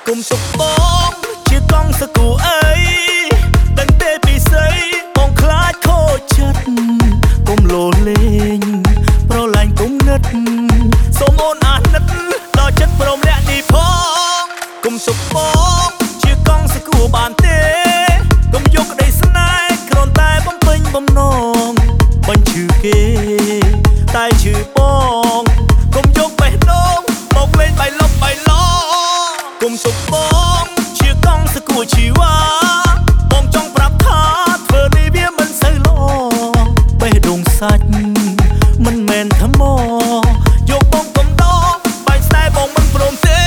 គុំទុកបងជាកង់សកូអីដឹងទេពីស្អីបងខ្លាចខូចចិត្តគុំលោលេងប្រឡាញ់គុំនិតសូមអូនអាណិតដល់ចិត្តព្រមលាក់នេះផងគុំទុកបងជាកង់សកូបានទេគុំយកក្តីស្នេហ៍គ្រាន់តែបំពេញបំណងបញ្ឈឺគេតែឈឺបងគុំយកបេះដូងមកលេងបៃលុកបៃឡងគុំទុកបងជាកង់សកូជីវ៉ាបងចង់ប្រាប់ថាធ្វើនេះវាមិនសូវល្អបេះដូងសាច់មិនមែនថ្មយកបងកុំដកបែកស្នេហ៍បងមិនព្រមទេ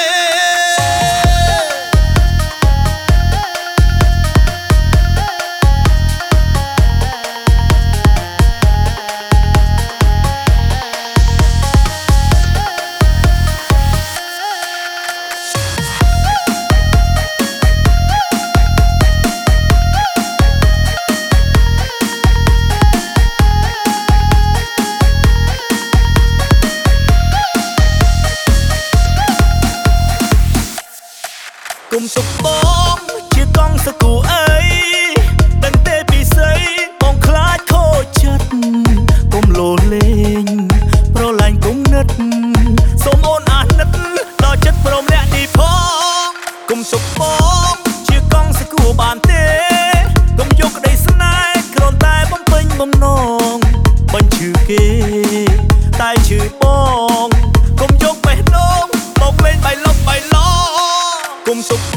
គុំទុកបងជាកង់សកូអីដឹងទេពីស្អីបងខ្លាចខូចចិត្តគុំលោលេងប្រឡាញ់គុំនិតសូមអូនអាណិតដល់ចិត្តព្រមលាក់នេះផងគុំទុកបងជាកង់សកូបានទេគុំយកក្តីស្នេហ៍គ្រាន់តែបំពេញបំណងបញ្ឈឺគេតែឈឺបងគុំយកបេះដូងមកលេងបៃលុកបៃឡងគុំទុក